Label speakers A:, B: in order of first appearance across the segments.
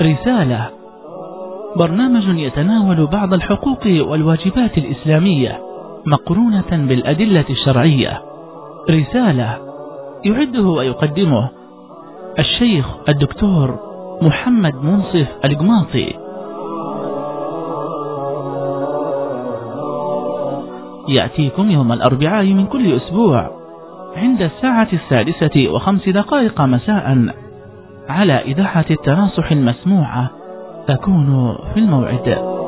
A: رسالة، برنامج يتناول بعض الحقوق والواجبات الإسلامية مقرونة بالأدلة الشرعية. رسالة يعده ويقدمه الشيخ الدكتور محمد منصف القماطي. يأتيكم يوم الأربعاء من كل أسبوع عند الساعة 6:05 مساء على إذاعة التناصح المسموعة. تكون في الموعد.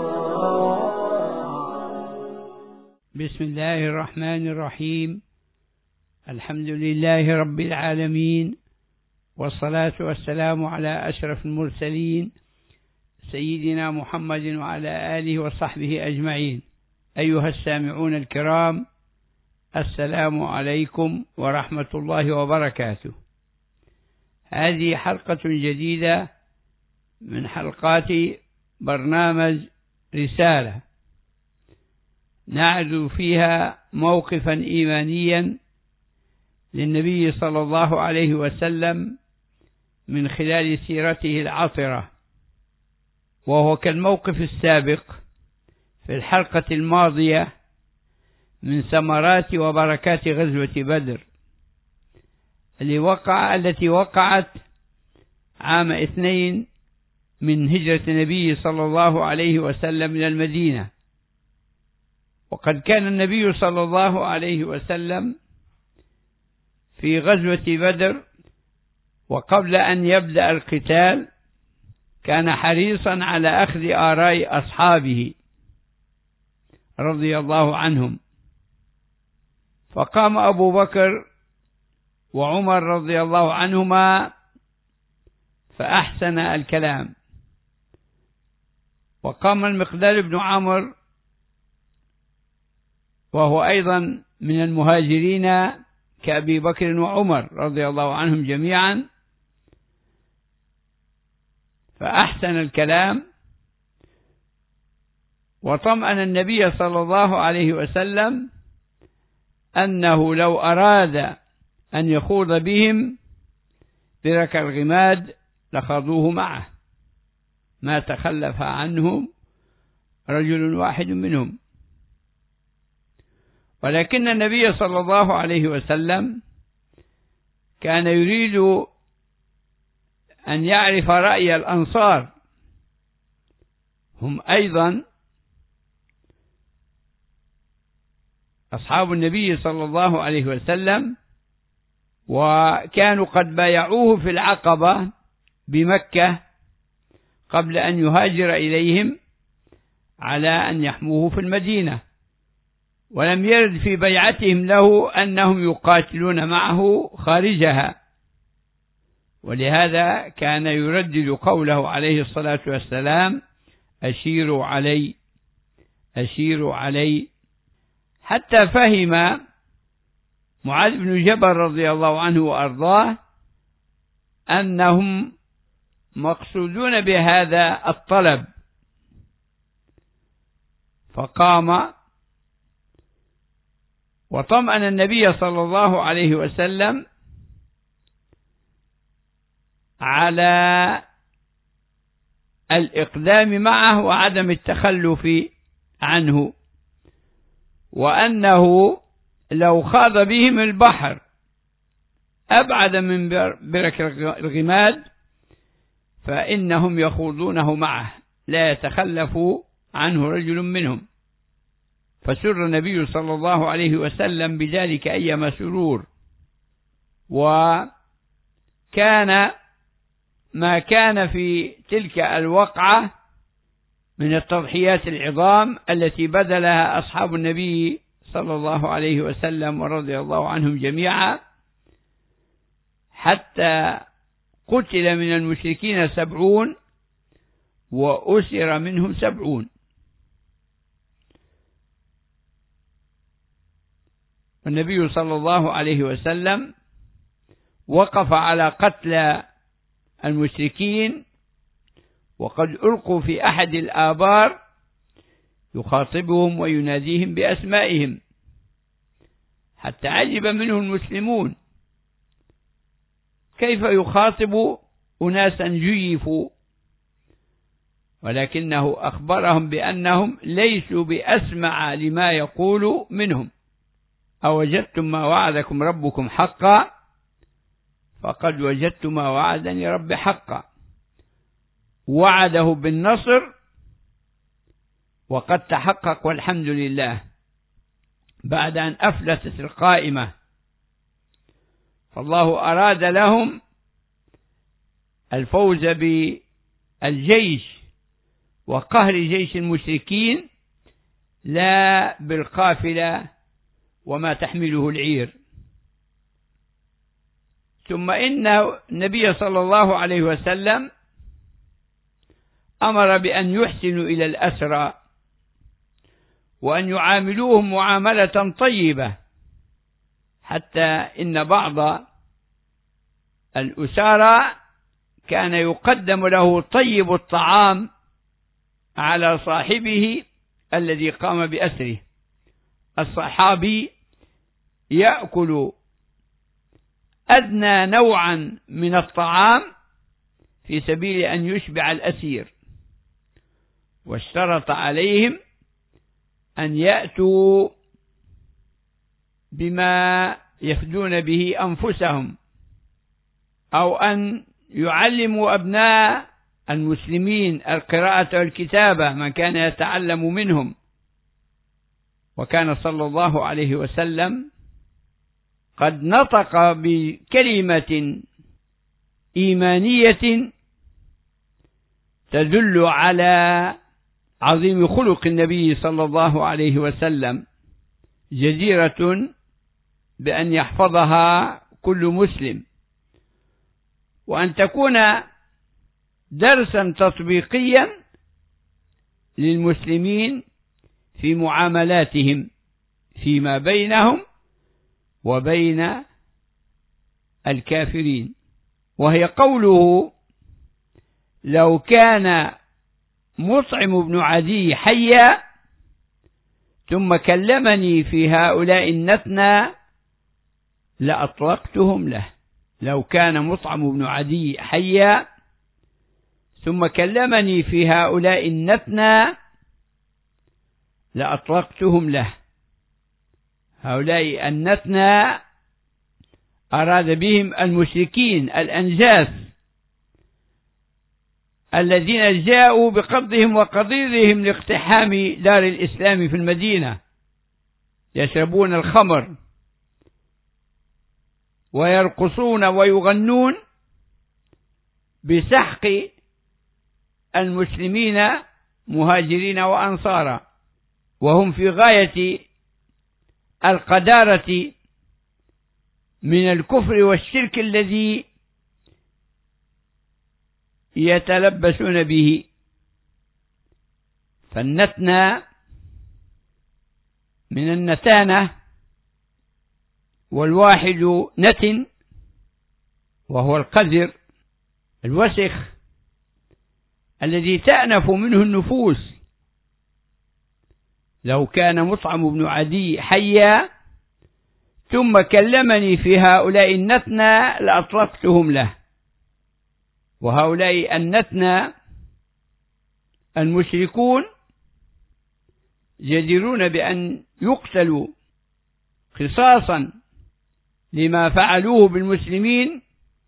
B: بسم الله الرحمن الرحيم. الحمد لله رب العالمين، والصلاة والسلام على أشرف المرسلين سيدنا محمد وعلى آله وصحبه أجمعين. أيها السامعون الكرام، السلام عليكم ورحمة الله وبركاته. هذه حلقة جديدة من حلقات برنامج رسالة، نعرض فيها موقفا إيمانيا للنبي صلى الله عليه وسلم من خلال سيرته العطرة، وهو كالموقف السابق في الحلقة الماضية من ثمرات وبركات غزوة بدر التي وقعت عام 2 من هجرة النبي صلى الله عليه وسلم إلى المدينة. وقد كان النبي صلى الله عليه وسلم في غزوة بدر، وقبل أن يبدأ القتال كان حريصا على أخذ آراء أصحابه رضي الله عنهم، فقام أبو بكر وعمر رضي الله عنهما فأحسن الكلام، وقام المقداد بن عمرو وهو أيضا من المهاجرين كأبي بكر وعمر رضي الله عنهم جميعا، فأحسن الكلام وطمأن النبي صلى الله عليه وسلم أنه لو أراد أن يخوض بهم برك الغماد لخاضوه معه، ما تخلف عنهم رجل واحد منهم. ولكن النبي صلى الله عليه وسلم كان يريد أن يعرف رأي الأنصار، هم أيضا أصحاب النبي صلى الله عليه وسلم، وكانوا قد بايعوه في العقبة بمكة قبل أن يهاجر إليهم على أن يحموه في المدينة، ولم يرد في بيعتهم له أنهم يقاتلون معه خارجها، ولهذا كان يردد قوله عليه الصلاة والسلام: أشيروا علي أشيروا علي، حتى فهم معاذ بن جبل رضي الله عنه وأرضاه أنهم مقصودون بهذا الطلب، فقام وطمأن النبي صلى الله عليه وسلم على الإقدام معه وعدم التخلف عنه، وأنه لو خاض بهم البحر أبعد من برك الغماد فإنهم يخوضونه معه، لا يتخلف عنه رجل منهم. فسر النبي صلى الله عليه وسلم بذلك أيما سرور. وكان ما كان في تلك الوقعة من التضحيات العظام التي بذلها أصحاب النبي صلى الله عليه وسلم ورضي الله عنهم جميعا، حتى قتل من المشركين 70 وأسر منهم 70. والنبي صلى الله عليه وسلم وقف على قتل المشركين وقد ألقوا في أحد الآبار يخاطبهم ويناديهم بأسمائهم، حتى عجب منه المسلمون، كيف يخاطب أناسا جيفوا ولكنه أخبرهم بأنهم ليسوا بأسمع لما يقول منهم. أوجدتم ما وعدكم ربكم حقا فقد وجدت ما وعدني ربي حقا. وعده بالنصر وقد تحقق والحمد لله بعد أن أفلست القائمة. فالله أراد لهم الفوز بالجيش وقهر جيش المشركين لا بالقافلة وما تحمله العير. ثم إن النبي صلى الله عليه وسلم أمر بأن يحسنوا إلى الأسرى وأن يعاملوهم معاملة طيبة، حتى إن بعض الأسارى كان يقدم له طيب الطعام على صاحبه الذي قام بأسره. الصحابي يأكل أدنى نوعا من الطعام في سبيل أن يشبع الأسير، واشترط عليهم أن يأتوا بما يفدون به أنفسهم، أو أن يعلموا أبناء المسلمين القراءة والكتابة من كان يتعلم منهم. وكان صلى الله عليه وسلم قد نطق بكلمة إيمانية تدل على عظيم خلق النبي صلى الله عليه وسلم، جديرة بأن يحفظها كل مسلم، وأن تكون درسا تطبيقيا للمسلمين في معاملاتهم فيما بينهم وبين الكافرين. وهي قوله: لو كان مطعم بن عدي حيا ثم كلمني في هؤلاء النتنى لأطلقتهم له. لو كان مطعم بن عدي حيا ثم كلمني في هؤلاء النتنى لأطلقتهم له. هؤلاء النتنى أراد بهم المشركين الأنجاس الذين جاءوا بقضهم وقضيضهم لاقتحام دار الإسلام في المدينة، يشربون الخمر ويرقصون ويغنون بسحق المسلمين مهاجرين وأنصارا، وهم في غاية القدارة من الكفر والشرك الذي يتلبسون به. فالنتنى من النتانة، والواحد نتن وهو القذر الوسخ الذي تأنف منه النفوس. لو كان مطعم بن عدي حيا ثم كلمني في هؤلاء النتنى لأطلقتهم له. وهؤلاء النتنى المشركون جديرون بأن يقتلوا قصاصا لما فعلوه بالمسلمين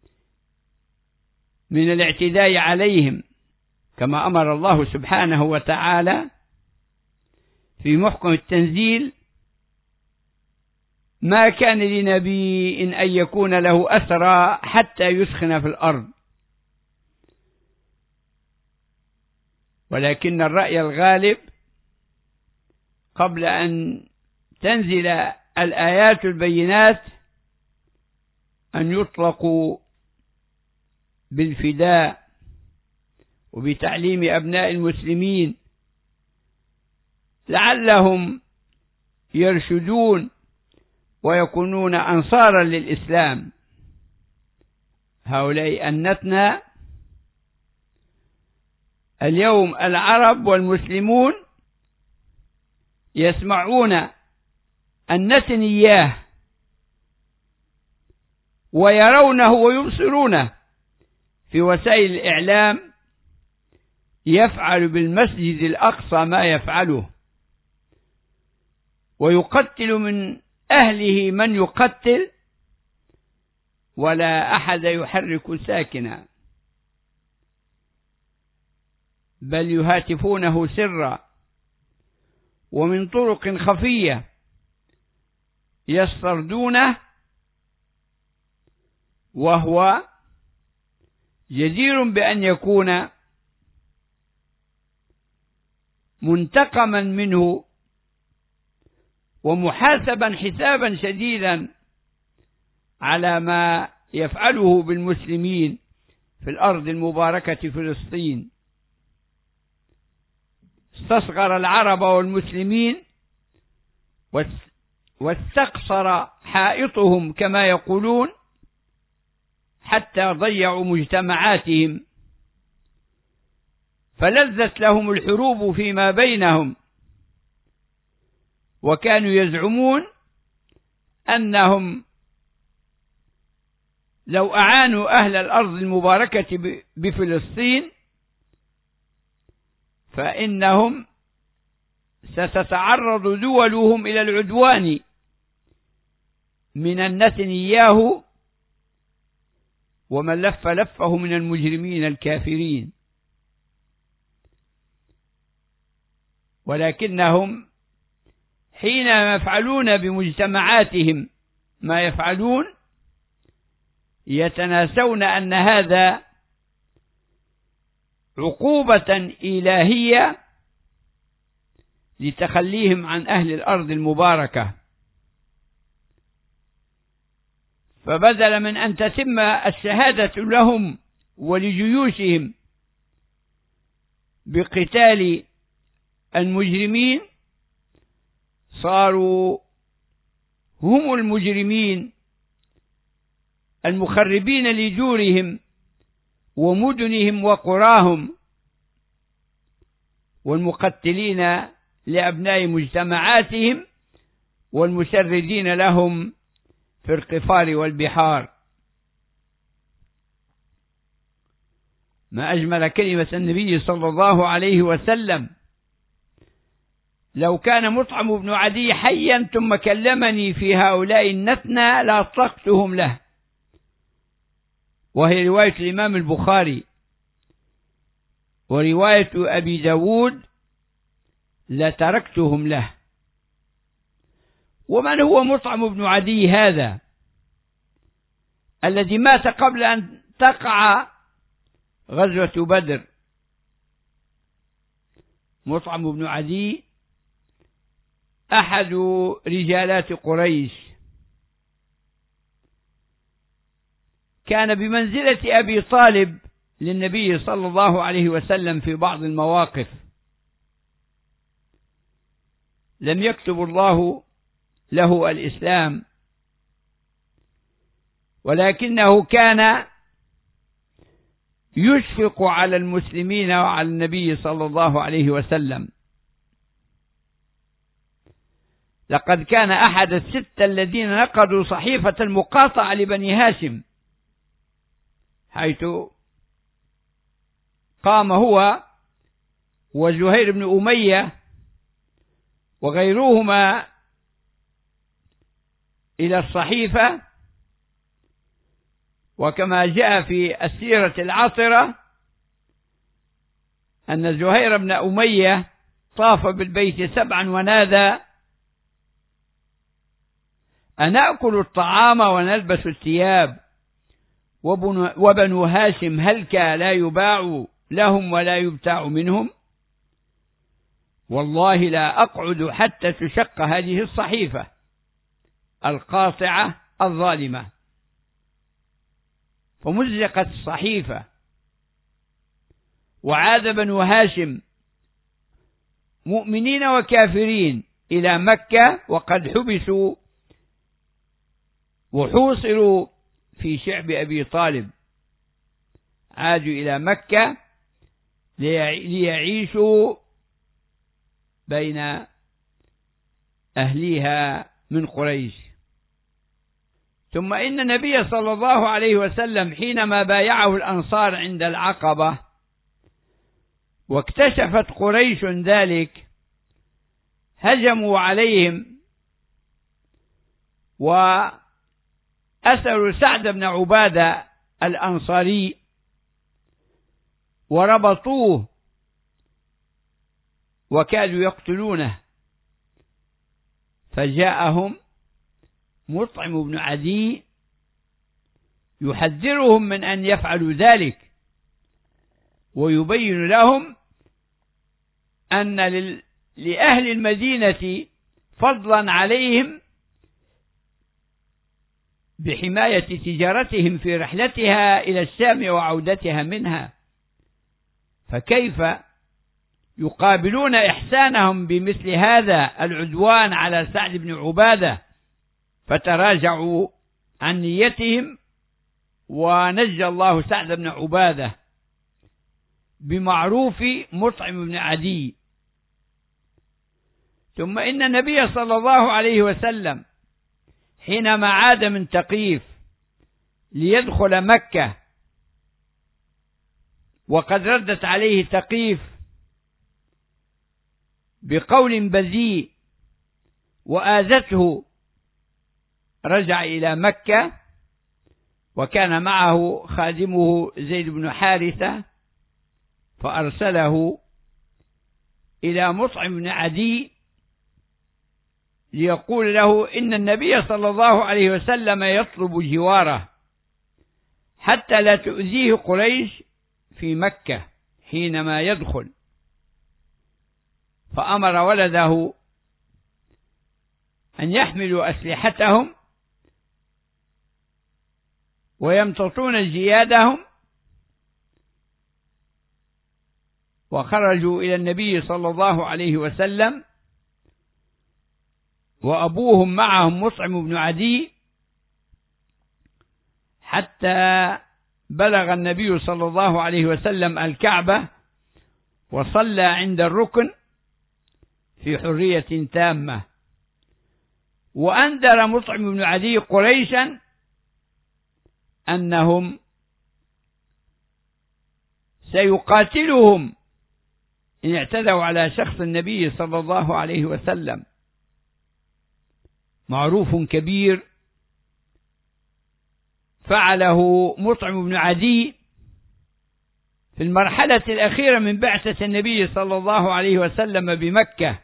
B: من الاعتداء عليهم، كما أمر الله سبحانه وتعالى في محكم التنزيل: ما كان لنبي أن يكون له أسرى حتى يثخن في الأرض. ولكن الرأي الغالب قبل أن تنزل الآيات البينات أن يطلقوا بالفداء وبتعليم أبناء المسلمين لعلهم يرشدون ويكونون أنصارا للإسلام. هؤلاء النتنى اليوم العرب والمسلمون يسمعون النتن إياه ويرونه ويبصرونه في وسائل الإعلام، يفعل بالمسجد الأقصى ما يفعله، ويقتل من أهله من يقتل، ولا أحد يحرك ساكنا، بل يهاتفونه سرا ومن طرق خفية يستردونه، وهو جدير بأن يكون منتقما منه ومحاسبا حسابا شديدا على ما يفعله بالمسلمين في الأرض المباركة فلسطين. استصغر العرب والمسلمين واستقصر حائطهم كما يقولون، حتى ضيعوا مجتمعاتهم، فلذت لهم الحروب فيما بينهم، وكانوا يزعمون أنهم لو أعانوا أهل الأرض المباركة بفلسطين فإنهم ستتعرض دولهم إلى العدوان من النتنياهو ومن لفه من المجرمين الكافرين. ولكنهم حين يفعلون بمجتمعاتهم ما يفعلون يتناسون أن هذا عقوبة إلهية لتخليهم عن أهل الأرض المباركة، فبدل من أن تتم الشهادة لهم ولجيوشهم بقتال المجرمين، صاروا هم المجرمين المخربين لدورهم ومدنهم وقراهم، والمقتلين لأبناء مجتمعاتهم، والمشردين لهم في القفار والبحار. ما أجمل كلمة النبي صلى الله عليه وسلم: لو كان مطعم بن عدي حيا ثم كلمني في هؤلاء النتنى لأطلقتهم له، وهي رواية الإمام البخاري. ورواية أبي داود: لتركتهم له. ومن هو مطعم بن عدي هذا الذي مات قبل أن تقع غزوة بدر؟ مطعم بن عدي أحد رجالات قريش، كان بمنزلة أبي طالب للنبي صلى الله عليه وسلم في بعض المواقف. لم يكتب الله له الإسلام، ولكنه كان يشفق على المسلمين وعلى النبي صلى الله عليه وسلم. لقد كان أحد الستة الذين نقضوا صحيفة المقاطعة لبني هاشم، حيث قام هو وزهير بن أمية وغيرهما إلى الصحيفة. وكما جاء في السيرة العطرة أن زهير بن أمية طاف بالبيت 7 ونادى: أنأكل الطعام ونلبس الثياب، وبنو هاشم هلك لا يباع لهم ولا يبتاع منهم، والله لا أقعد حتى تشق هذه الصحيفة القاطعة الظالمة. فمزقت الصحيفة، وعاد بنو هاشم مؤمنين وكافرين إلى مكة، وقد حبسوا وحوصروا في شعب أبي طالب. عادوا إلى مكة ليعيشوا بين أهليها من قريش. ثم إن النبي صلى الله عليه وسلم حينما بايعه الأنصار عند العقبة واكتشفت قريش ذلك هجموا عليهم وأسروا سعد بن عبادة الأنصاري وربطوه وكادوا يقتلونه، فجاءهم مطعم بن عدي يحذرهم من أن يفعلوا ذلك ويبين لهم أن لأهل المدينة فضلا عليهم بحماية تجارتهم في رحلتها إلى الشام وعودتها منها، فكيف يقابلون إحسانهم بمثل هذا العدوان على سعد بن عبادة؟ فتراجعوا عن نيتهم ونجى الله سعد بن عبادة بمعروف مطعم بن عدي. ثم إن النبي صلى الله عليه وسلم حينما عاد من ثقيف ليدخل مكة وقد ردت عليه ثقيف بقول بذيء وآذته، رجع إلى مكة وكان معه خادمه زيد بن حارثة، فأرسله إلى مطعم بن عدي ليقول له إن النبي صلى الله عليه وسلم يطلب جواره حتى لا تؤذيه قريش في مكة حينما يدخل. فأمر ولده أن يحملوا أسلحتهم ويمتطون جيادهم، وخرجوا إلى النبي صلى الله عليه وسلم وأبوهم معهم مطعم بن عدي، حتى بلغ النبي صلى الله عليه وسلم الكعبة وصلى عند الركن في حرية تامة. وأنذر مطعم بن عدي قريشا أنهم سيقاتلهم إن اعتدوا على شخص النبي صلى الله عليه وسلم. معروف كبير فعله مطعم بن عدي في المرحلة الأخيرة من بعثة النبي صلى الله عليه وسلم بمكة،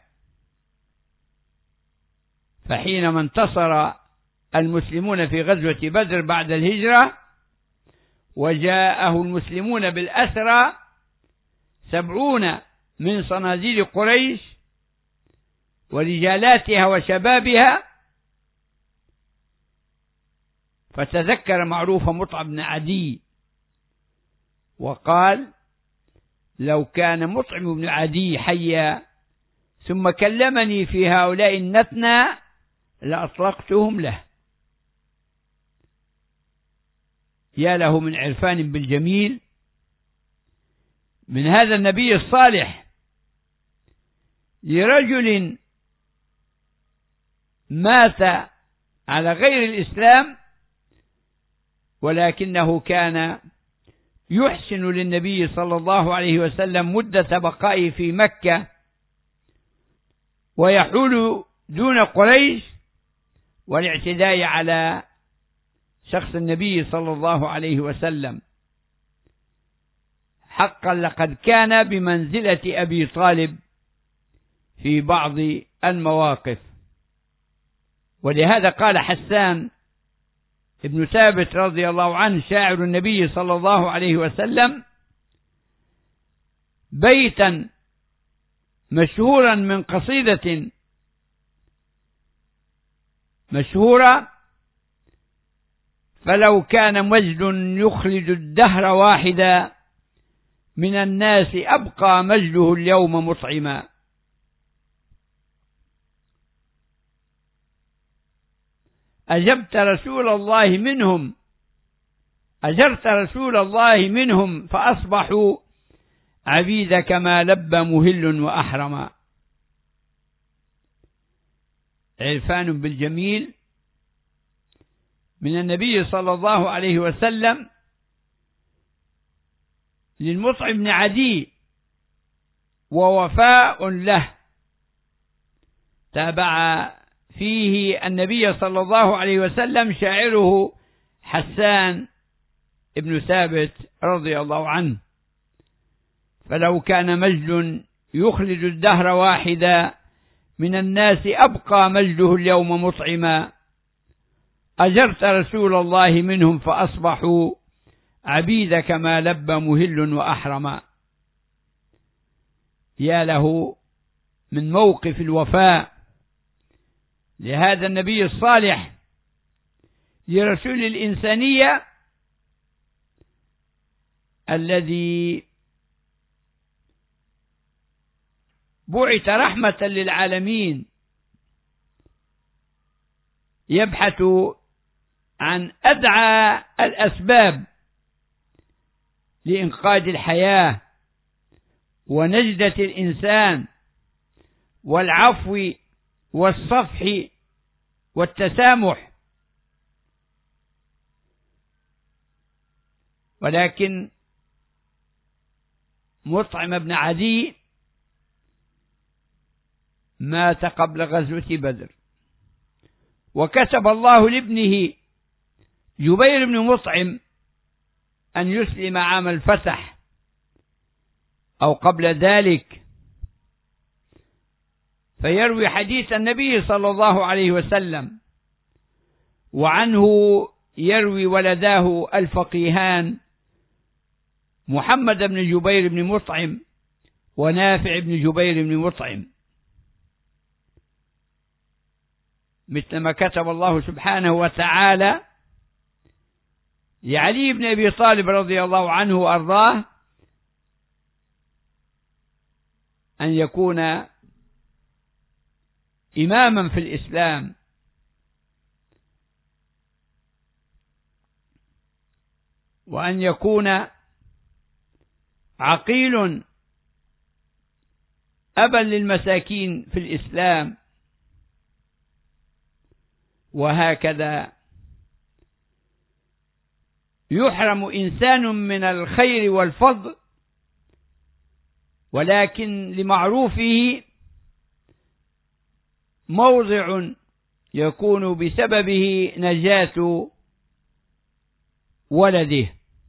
B: فحينما انتصر المسلمون في غزوة بدر بعد الهجرة وجاءه المسلمون بالأسرى 70 من صناديد قريش ورجالاتها وشبابها، فتذكر معروف مطعم بن عدي وقال: لو كان مطعم بن عدي حيا ثم كلمني في هؤلاء النتنى لأطلقتهم له. يا له من عرفان بالجميل من هذا النبي الصالح لرجل مات على غير الإسلام، ولكنه كان يحسن للنبي صلى الله عليه وسلم مدة بقائه في مكة ويحول دون قريش والاعتداء على شخص النبي صلى الله عليه وسلم. حقا لقد كان بمنزلة أبي طالب في بعض المواقف. ولهذا قال حسان ابن ثابت رضي الله عنه شاعر النبي صلى الله عليه وسلم بيتا مشهورا من قصيدة مشهورة: فلو كان مجد يخلد الدهر واحدا من الناس أبقى مجده اليوم مطعما. أجرت رسول الله منهم فأصبحوا عبيد كما لب مهل وأحرما. عرفان بالجميل من النبي صلى الله عليه وسلم للمطعم بن عدي ووفاء له. تابع فيه النبي صلى الله عليه وسلم شاعره حسان ابن ثابت رضي الله عنه: فلو كان مجد يخلد الدهر واحدا، من الناس أبقى مجده اليوم مطعما، أجرت رسول الله منهم فأصبحوا عبيدك ما لب مهل وأحرما. يا له من موقف الوفاء لهذا النبي الصالح لرسول الإنسانية الذي بعث رحمة للعالمين، يبحث عن أدعى الأسباب لإنقاذ الحياة ونجدة الإنسان والعفو والصفح والتسامح. ولكن مطعم بن عدي مات قبل غزوة بدر، وكتب الله لابنه جبير بن مطعم أن يسلم عام الفتح أو قبل ذلك، فيروي حديث النبي صلى الله عليه وسلم، وعنه يروي ولداه الفقيهان محمد بن جبير بن مطعم ونافع بن جبير بن مطعم، مثل ما كتب الله سبحانه وتعالى لعلي بن أبي طالب رضي الله عنه وأرضاه أن يكون إماما في الإسلام، وأن يكون عقيل أبا للمساكين في الإسلام. وهكذا يحرم إنسان من الخير والفضل، ولكن لمعروفه موضع يكون بسببه نجاة ولده.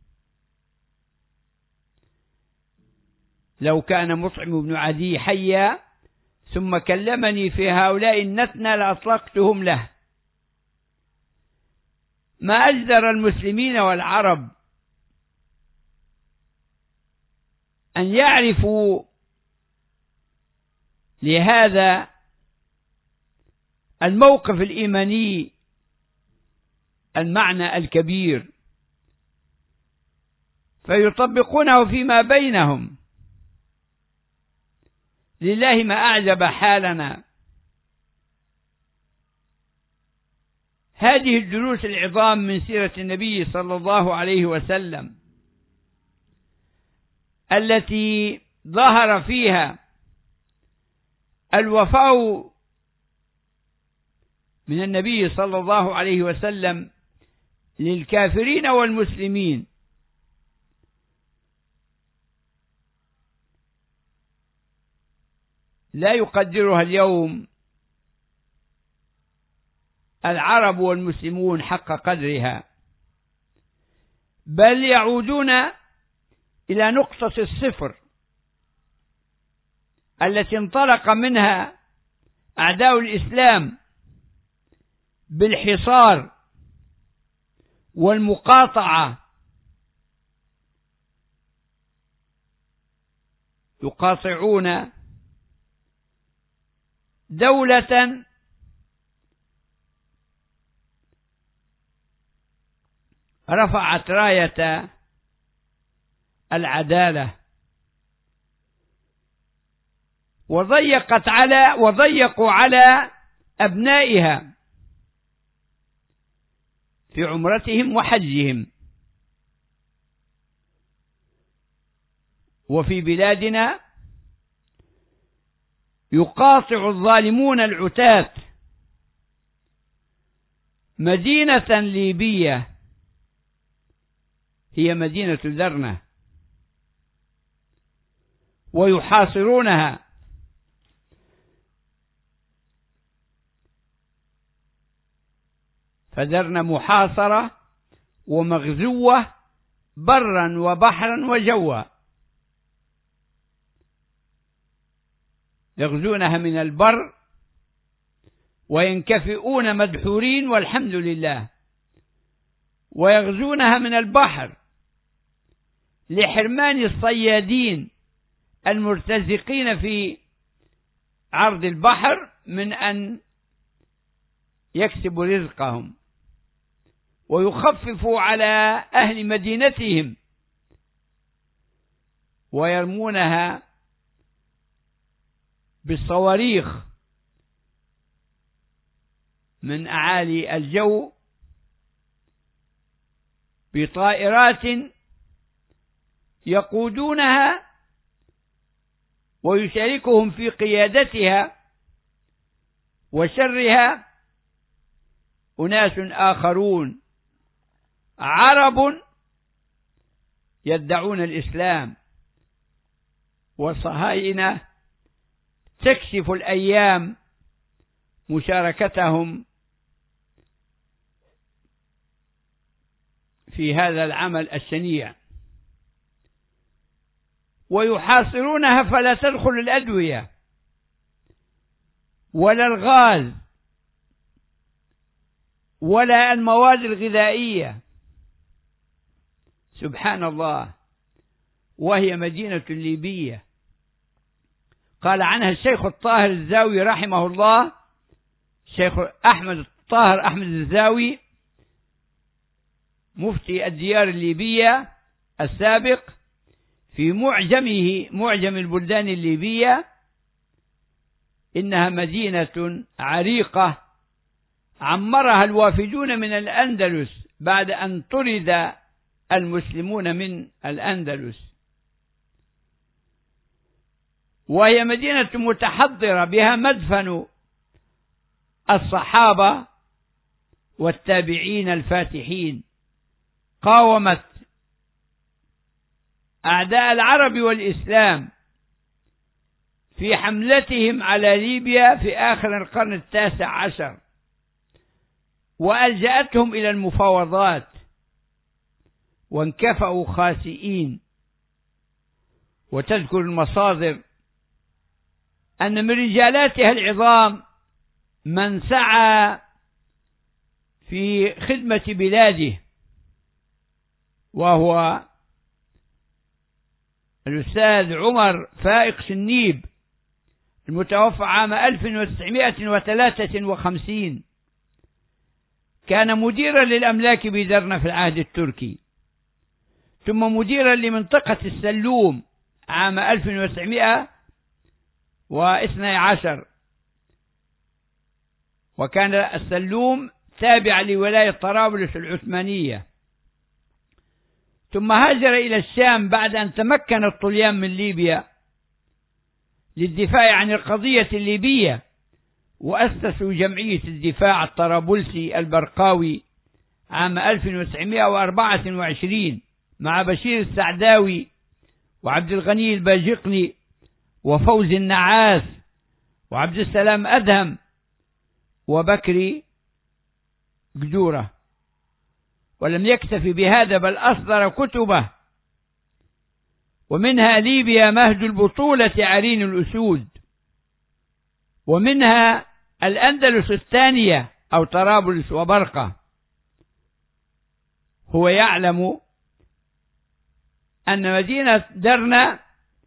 B: لو كان مطعم بن عدي حيا ثم كلمني في هؤلاء النتنى لأطلقتهم له. ما أجدر المسلمين والعرب أن يعرفوا لهذا الموقف الإيماني المعنى الكبير، فيطبقونه فيما بينهم. لله ما أعجب حالنا. هذه الدروس العظام من سيرة النبي صلى الله عليه وسلم التي ظهر فيها الوفاء من النبي صلى الله عليه وسلم للكافرين والمسلمين، لا يقدرها اليوم العرب والمسلمون حق قدرها، بل يعودون إلى نقطة الصفر التي انطلق منها أعداء الإسلام بالحصار والمقاطعة. يقاطعون دولة رفعت راية العدالة وضيقوا على أبنائها في عمرتهم وحجهم. وفي بلادنا يقاطع الظالمون العتاة مدينة ليبية هي مدينة درنة، ويحاصرونها. فدرنا محاصرة ومغزوة برا وبحرا وجوا، يغزونها من البر وينكفئون مدحورين والحمد لله، ويغزونها من البحر لحرمان الصيادين المرتزقين في عرض البحر من أن يكسبوا رزقهم، ويخففوا على أهل مدينتهم، ويرمونها بالصواريخ من أعالي الجو بطائرات يقودونها ويشاركهم في قيادتها وشرها أناس آخرون عرب يدعون الإسلام، والصهاينة تكشف الأيام مشاركتهم في هذا العمل الشنيع. ويحاصرونها فلا تدخل الأدوية ولا الغاز ولا المواد الغذائية، سبحان الله، وهي مدينة ليبية. قال عنها الشيخ الطاهر الزاوي رحمه الله، الشيخ أحمد الطاهر أحمد الزاوي مفتي الديار الليبية السابق، في معجمه معجم البلدان الليبية، إنها مدينة عريقة عمرها الوافدون من الأندلس بعد أن طرد المسلمون من الأندلس، وهي مدينة متحضرة بها مدفن الصحابة والتابعين الفاتحين، قاومت أعداء العرب والإسلام في حملتهم على ليبيا في آخر القرن 19، وألجأتهم إلى المفاوضات وانكفأوا خاسئين. وتذكر المصادر أن من رجالاتها العظام من سعى في خدمة بلاده، وهو الأستاذ عمر فائق شنيب المتوفى عام 1953، كان مديرا للأملاك بدرنا في العهد التركي، ثم مديرا لمنطقة السلوم عام 1912، وكان السلوم تابع لولاية طرابلس العثمانية، ثم هاجر إلى الشام بعد أن تمكن الطليان من ليبيا للدفاع عن القضية الليبية، وأسسوا جمعية الدفاع الطرابلسي البرقاوي عام 1924 مع بشير السعداوي وعبد الغني الباجقلي وفوز النعاس وعبد السلام أدهم وبكري قدورة. ولم يكتفي بهذا بل أصدر كتبه، ومنها ليبيا مهد البطولة عرين الأسود، ومنها الأندلس الثانية أو طرابلس وبرقة. هو يعلم أن مدينة درنا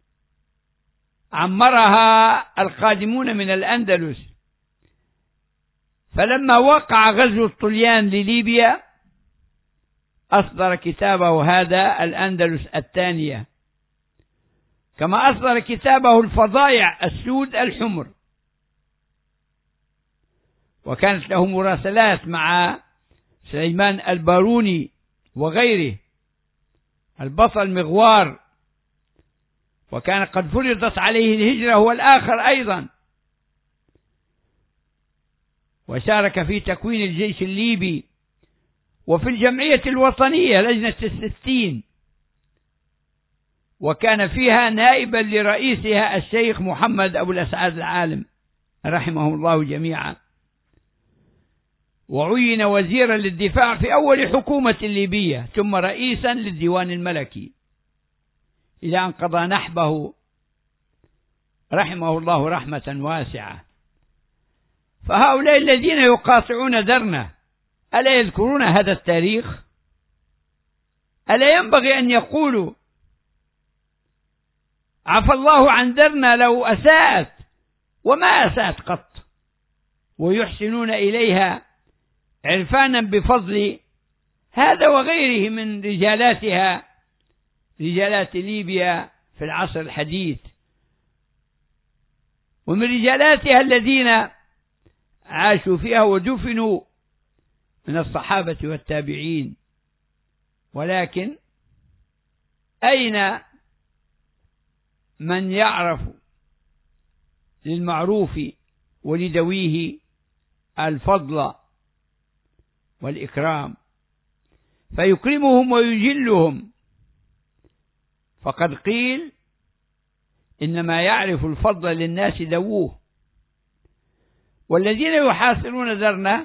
B: عمرها القادمون من الأندلس، فلما وقع غزو الطليان لليبيا أصدر كتابه هذا الأندلس الثانية، كما أصدر كتابه الفضائع السود الحمر. وكانت له مراسلات مع سليمان الباروني وغيره، البطل مغوار، وكان قد فرضت عليه الهجرة هو الآخر أيضا، وشارك في تكوين الجيش الليبي وفي الجمعية الوطنية لجنة 60، وكان فيها نائبا لرئيسها الشيخ محمد أبو الأسعاد العالم رحمه الله جميعا، وعين وزيرا للدفاع في أول حكومة ليبية، ثم رئيسا للديوان الملكي، إلى أن قضى نحبه رحمه الله رحمة واسعة. فهؤلاء الذين يقاطعون درنا ألا يذكرون هذا التاريخ؟ ألا ينبغي أن يقولوا عفى الله عن درنا لو أساءت، وما أساءت قط، ويحسنون إليها عرفانا بفضل هذا وغيره من رجالاتها، رجالات ليبيا في العصر الحديث، ومن رجالاتها الذين عاشوا فيها ودفنوا من الصحابة والتابعين. ولكن أين من يعرف للمعروف ولدويه الفضل والإكرام فيكرمهم ويجلهم؟ فقد قيل إنما يعرف الفضل للناس ذووه، والذين يحاصرون درنا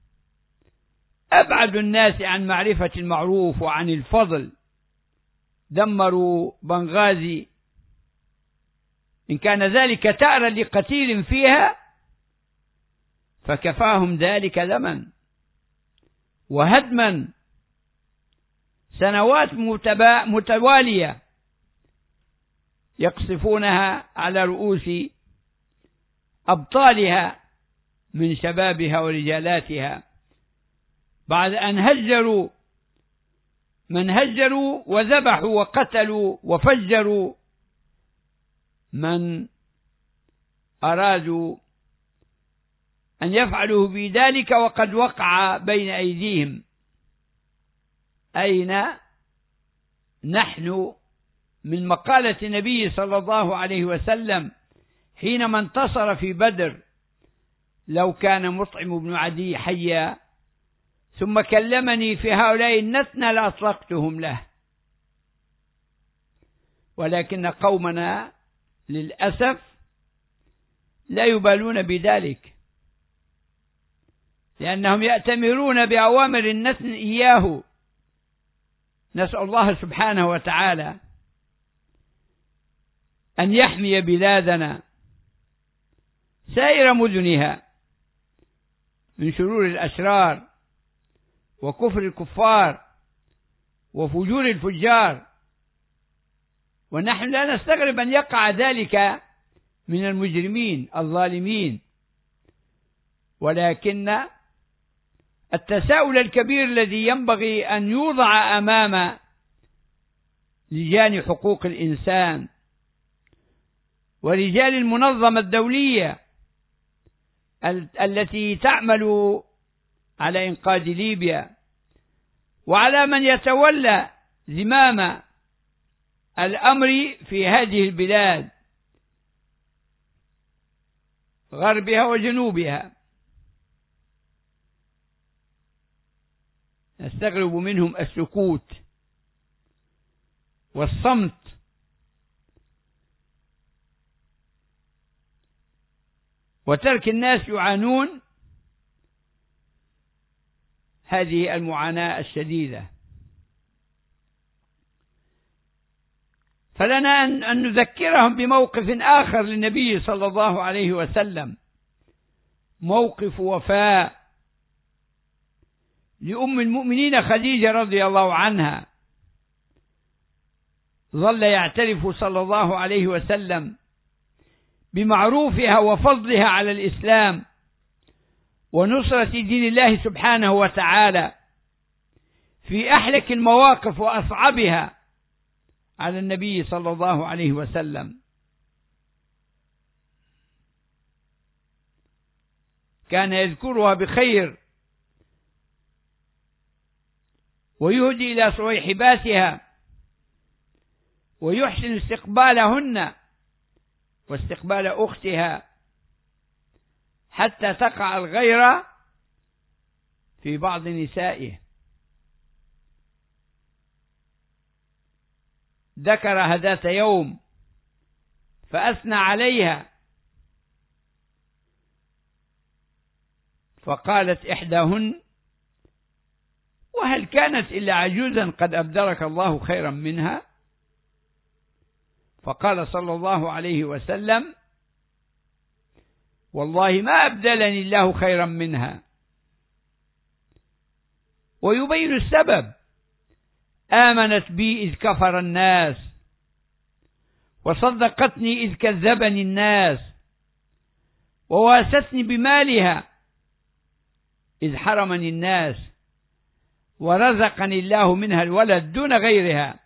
B: أبعد الناس عن معرفة المعروف وعن الفضل. دمروا بنغازي، إن كان ذلك ثأرا لقتيل فيها فكفاهم ذلك ذما وهدما. سنوات متوالية يقصفونها على رؤوس أبطالها من شبابها ورجالاتها، بعد أن هجروا من هجروا وذبحوا وقتلوا وفجروا من أرادوا أن يفعلوا بذلك وقد وقع بين أيديهم. أين نحن من مقالة النبي صلى الله عليه وسلم حينما انتصر في بدر: لو كان مطعم بن عدي حيا ثم كلمني في هؤلاء النتنى لأطلقتهم له. ولكن قومنا للأسف لا يبالون بذلك، لأنهم يأتمرون بأوامر النتن إياه. نسأل الله سبحانه وتعالى أن يحمي بلادنا سائر مدنها من شرور الأشرار وكفر الكفار وفجور الفجار، ونحن لا نستغرب أن يقع ذلك من المجرمين الظالمين. ولكن التساؤل الكبير الذي ينبغي أن يوضع أمام لجان حقوق الإنسان ورجال المنظمة الدولية التي تعمل على إنقاذ ليبيا، وعلى من يتولى زمام الأمر في هذه البلاد غربها وجنوبها، نستغرب منهم السكوت والصمت وترك الناس يعانون هذه المعاناة الشديدة. فلنا أن نذكرهم بموقف آخر للنبي صلى الله عليه وسلم، موقف وفاء لأم المؤمنين خديجة رضي الله عنها. ظل يعترف صلى الله عليه وسلم بمعروفها وفضلها على الإسلام ونصرة دين الله سبحانه وتعالى في أحلك المواقف وأصعبها على النبي صلى الله عليه وسلم. كان يذكرها بخير ويهدي إلى صويحباتها ويحسن استقبالهن واستقبال أختها، حتى تقع الغيرة في بعض نسائه. ذكرها ذات يوم فأثنى عليها، فقالت إحداهن: وهل كانت إلا عجوزا قد أبدلك الله خيرا منها؟ فقال صلى الله عليه وسلم: والله ما أبدلني الله خيرا منها. ويبين السبب: آمنت بي إذ كفر الناس، وصدقتني إذ كذبني الناس، وواستني بمالها إذ حرمني الناس، ورزقني الله منها الولد دون غيرها.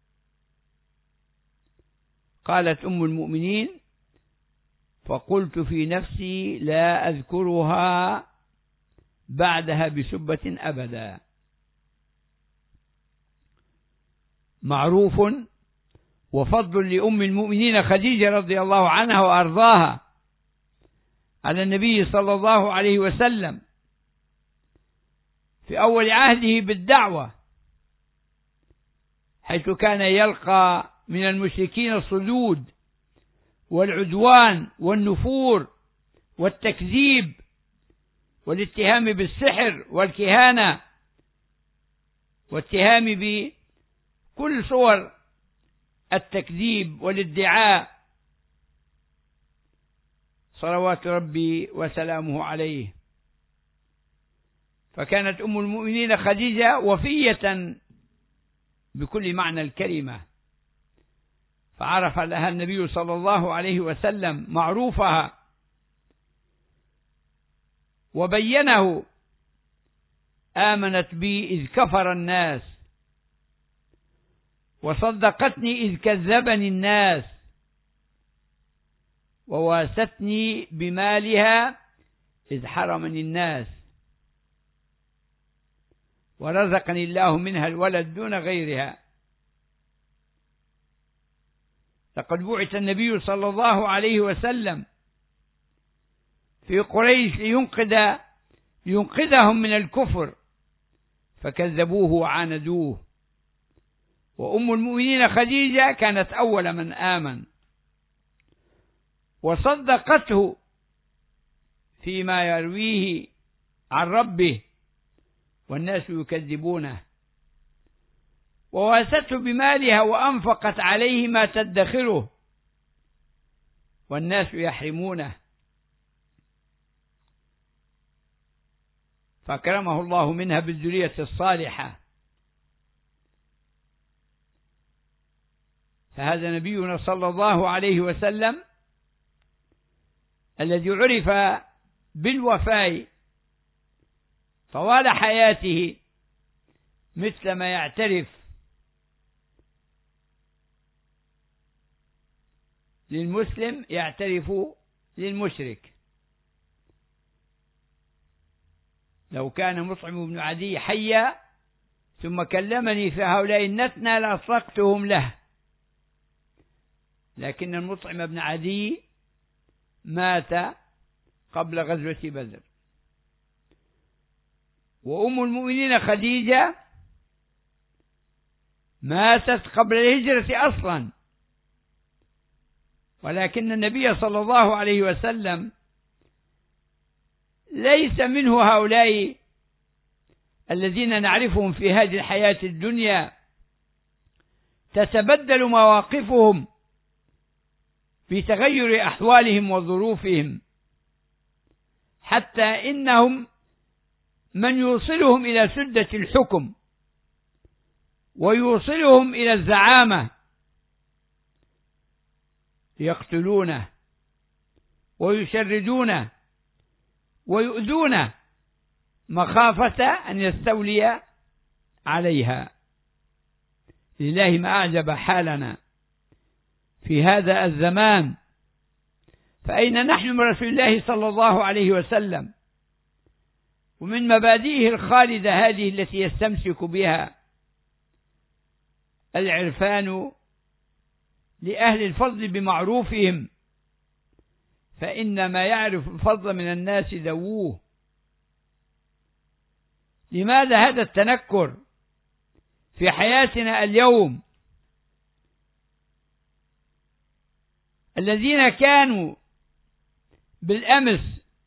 B: قالت أم المؤمنين: فقلت في نفسي لا أذكرها بعدها بسبة أبدا. معروف وفضل لأم المؤمنين خديجة رضي الله عنها وأرضاها على النبي صلى الله عليه وسلم في أول عهده بالدعوة، حيث كان يلقى من المشركين الصدود والعدوان والنفور والتكذيب والاتهام بالسحر والكهانة والاتهام بكل صور التكذيب والادعاء، صلوات ربي وسلامه عليه. فكانت أم المؤمنين خديجة وفية بكل معنى الكلمة، فعرف لها النبي صلى الله عليه وسلم معروفها وبينه: آمنت بي إذ كفر الناس، وصدقتني إذ كذبني الناس، وواستني بمالها إذ حرمني الناس، ورزقني الله منها الولد دون غيرها. لقد بعث النبي صلى الله عليه وسلم في قريش لينقذهم من الكفر، فكذبوه وعاندوه، وأم المؤمنين خديجة كانت أول من آمن وصدقته فيما يرويه عن ربه والناس يكذبونه، وواسته بمالها وأنفقت عليه ما تدخره والناس يحرمونه، فأكرمه الله منها بالذرية الصالحة. فهذا نبينا صلى الله عليه وسلم الذي عرف بالوفاء طوال حياته، مثل ما يعترف للمسلم يعترف للمشرك. لو كان مطعم بن عدي حيا ثم كلمني في هؤلاء النتنى لأطلقتهم له، لكن المطعم بن عدي مات قبل غزوة بدر. وأم المؤمنين خديجة ماتت قبل الهجرة أصلا، ولكن النبي صلى الله عليه وسلم ليس منه هؤلاء الذين نعرفهم في هذه الحياة الدنيا تتبدل مواقفهم في تغير أحوالهم وظروفهم، حتى إنهم من يوصلهم إلى سدة الحكم ويوصلهم إلى الزعامة يقتلونه ويشردونه ويؤذونه مخافة أن يستولي عليها. لله ما أعجب حالنا في هذا الزمان، فأين نحن من رسول الله صلى الله عليه وسلم ومن مبادئه الخالدة هذه التي يستمسك بها العرفان لأهل الفضل بمعروفهم، فإن ما يعرف الفضل من الناس ذووه. لماذا هذا التنكر في حياتنا اليوم الذين كانوا بالأمس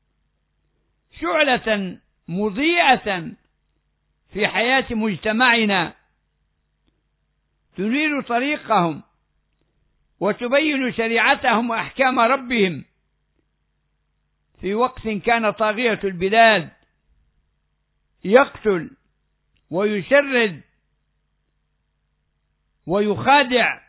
B: شعلة مضيئة في حياة مجتمعنا تنير طريقهم وتبين شريعتهم وأحكام ربهم، في وقت كان طاغية البلاد يقتل ويشرد ويخادع،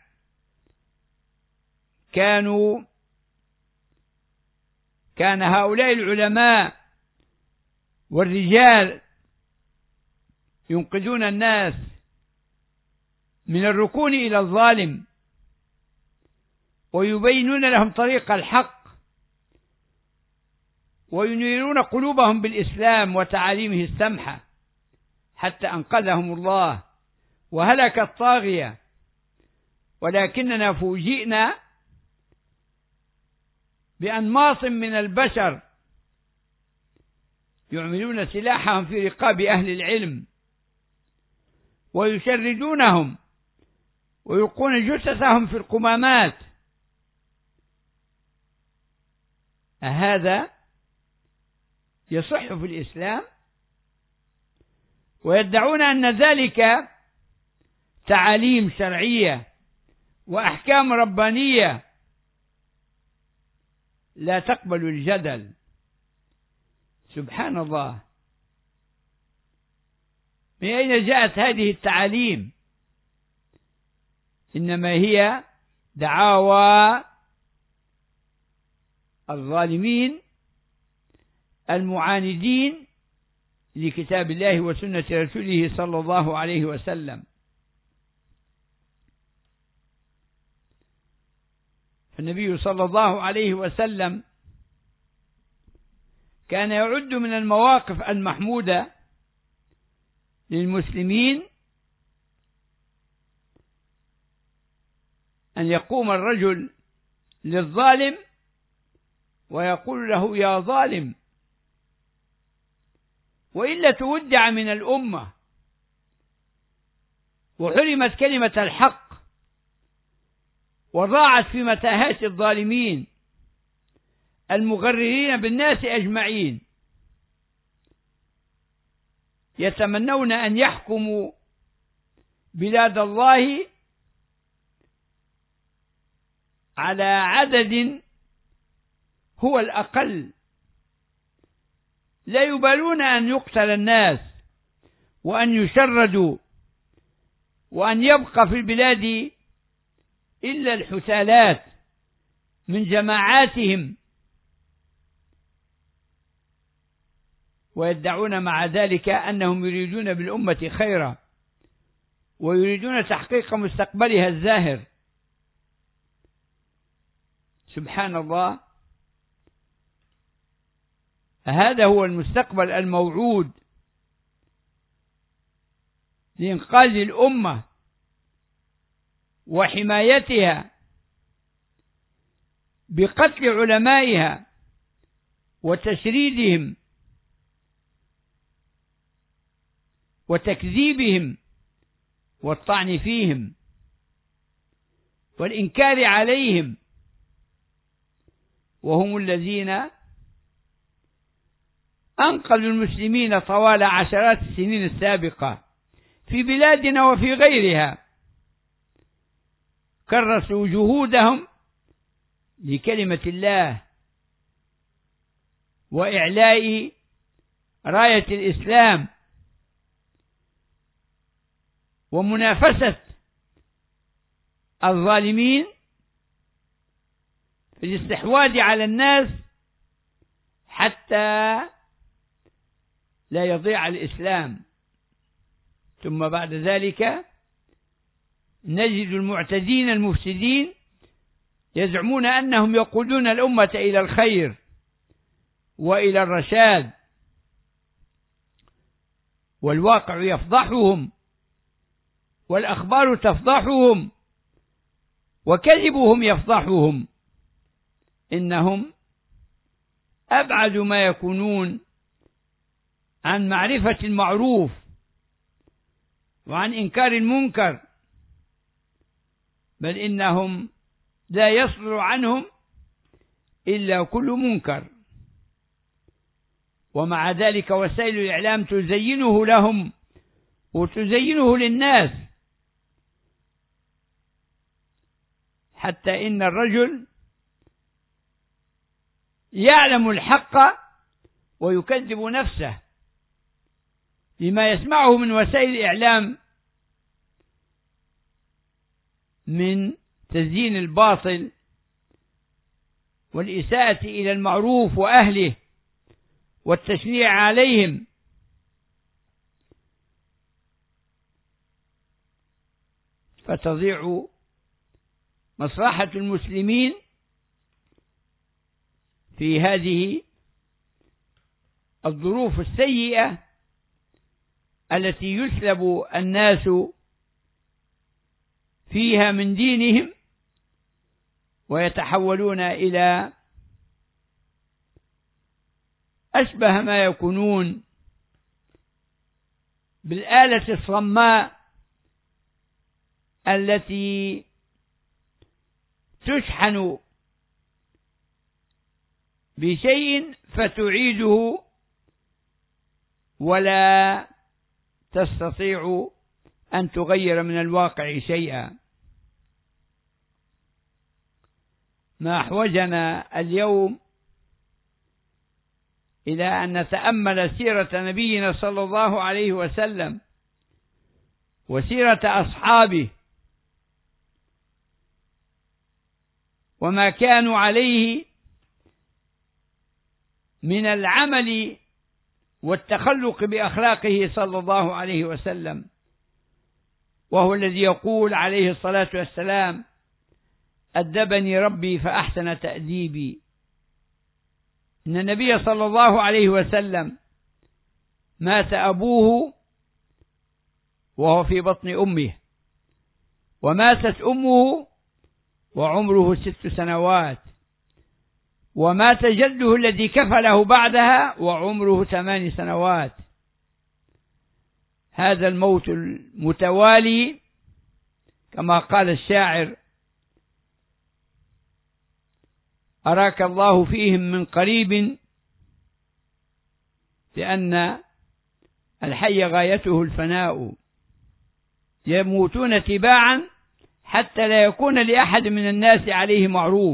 B: كان هؤلاء العلماء والرجال ينقذون الناس من الركون إلى الظالم ويبينون لهم طريق الحق وينيرون قلوبهم بالإسلام وتعاليمه السمحة، حتى أنقذهم الله وهلك الطاغية. ولكننا فوجئنا بأنماط من البشر يعملون سلاحهم في رقاب أهل العلم ويشردونهم ويلقون جثثهم في القمامات. هذا يصح في الإسلام؟ ويدعون أن ذلك تعاليم شرعية وأحكام ربانية لا تقبل الجدل. سبحان الله، من أين جاءت هذه التعاليم؟ إنما هي دعاوى الظالمين المعاندين لكتاب الله وسنة رسوله صلى الله عليه وسلم. فالنبي صلى الله عليه وسلم كان يعد من المواقف المحمودة للمسلمين أن يقوم الرجل للظالم ويقول له: يا ظالم، وإلا تودع من الأمة وحرمت كلمة الحق وضاعت في متاهات الظالمين المغررين بالناس أجمعين، يتمنون أن يحكموا بلاد الله على عدد هو الأقل، لا يبالون أن يقتل الناس وأن يشردوا وأن يبقى في البلاد إلا الحثالات من جماعاتهم، ويدعون مع ذلك أنهم يريدون بالأمة خيرا ويريدون تحقيق مستقبلها الزاهر. سبحان الله، هذا هو المستقبل الموعود لإنقاذ الأمة وحمايتها بقتل علمائها وتشريدهم وتكذيبهم والطعن فيهم والإنكار عليهم، وهم الذين أنقذوا المسلمين طوال عشرات السنين السابقة في بلادنا وفي غيرها، كرسوا جهودهم لكلمة الله وإعلاء راية الإسلام ومنافسة الظالمين في الاستحواذ على الناس حتى لا يضيع الإسلام. ثم بعد ذلك نجد المعتدين المفسدين يزعمون أنهم يقودون الأمة إلى الخير وإلى الرشاد، والواقع يفضحهم والأخبار تفضحهم وكذبهم يفضحهم. إنهم أبعد ما يكونون عن معرفة المعروف وعن إنكار المنكر، بل إنهم لا يصدر عنهم إلا كل منكر، ومع ذلك وسائل الإعلام تزينه لهم وتزينه للناس، حتى إن الرجل يعلم الحق ويكذب نفسه لما يسمعه من وسائل الإعلام من تزيين الباطل والإساءة إلى المعروف وأهله والتشنيع عليهم. فتضيع مصلحة المسلمين في هذه الظروف السيئة التي يسلب الناس فيها من دينهم ويتحولون إلى أشبه ما يكونون بالآلة الصماء التي تشحن بشيء فتعيده ولا تستطيع أن تغير من الواقع شيئا. ما أحوجنا اليوم إلى أن نتأمل سيرة نبينا صلى الله عليه وسلم وسيرة أصحابه وما كانوا عليه من العمل والتخلق بأخلاقه صلى الله عليه وسلم، وهو الذي يقول عليه الصلاة والسلام: أدبني ربي فأحسن تأديبي. إن النبي صلى الله عليه وسلم مات أبوه وهو في بطن أمه، وماتت أمه وعمره 6 سنوات، ومات جده الذي كفله بعدها وعمره 8 سنوات. هذا الموت المتوالي كما قال الشاعر: أراك الله فيهم من قريب، لأن الحي غايته الفناء، يموتون تباعا حتى لا يكون لأحد من الناس عليه معروف،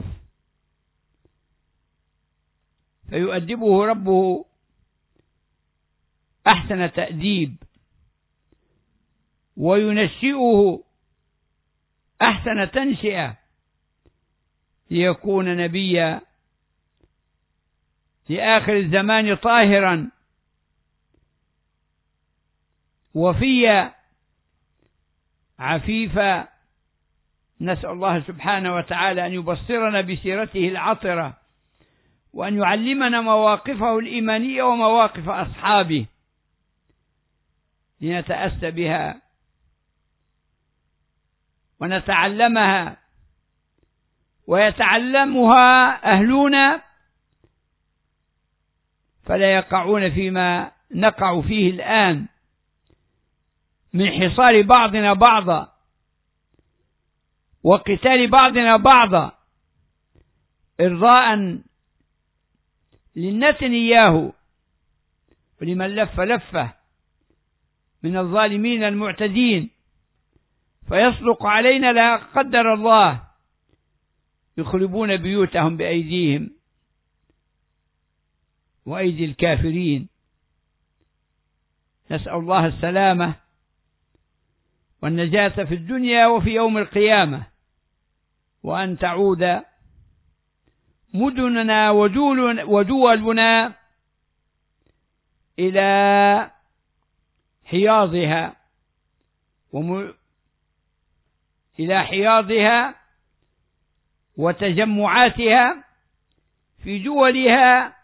B: فيؤدبه ربه أحسن تأديب وينشئه أحسن تنشئة ليكون نبيا لآخر الزمان طاهرا وفيا عفيفا. نسأل الله سبحانه وتعالى أن يبصرنا بسيرته العطرة، وأن يعلمنا مواقفه الإيمانية ومواقف أصحابه لنتأسى بها ونتعلمها ويتعلمها أهلنا، فلا يقعون فيما نقع فيه الآن من حصار بعضنا بعضا وقتال بعضنا بعضا إرضاء للنتن إياه ولمن لف لفه من الظالمين المعتدين، فيصدق علينا لا قدر الله يخربون بيوتهم بأيديهم وأيدي الكافرين. نسأل الله السلامة والنجاة في الدنيا وفي يوم القيامة، وأن تعود مدننا ودولنا إلى حياضها وتجمعاتها في دولها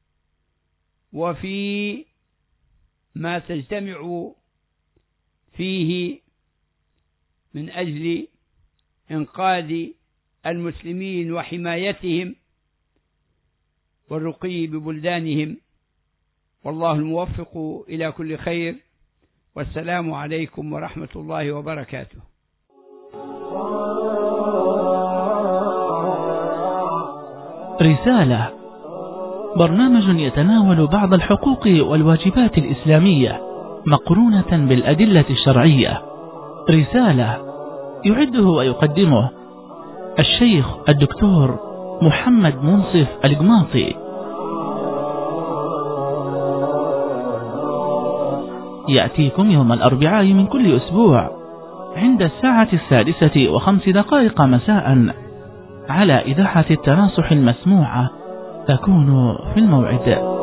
B: وفي ما تجتمع فيه من أجل إنقاذ المسلمين وحمايتهم والرقي ببلدانهم. والله الموفق إلى كل خير، والسلام عليكم ورحمة الله وبركاته.
A: رسالة، برنامج يتناول بعض الحقوق والواجبات الإسلامية مقرونة بالأدلة الشرعية. رسالة، يعده ويقدمه الشيخ الدكتور محمد منصف القماطي. يأتيكم يوم الأربعاء من كل أسبوع عند 6:05 مساء على إذاعة التناصح المسموعة. فكونوا في الموعد.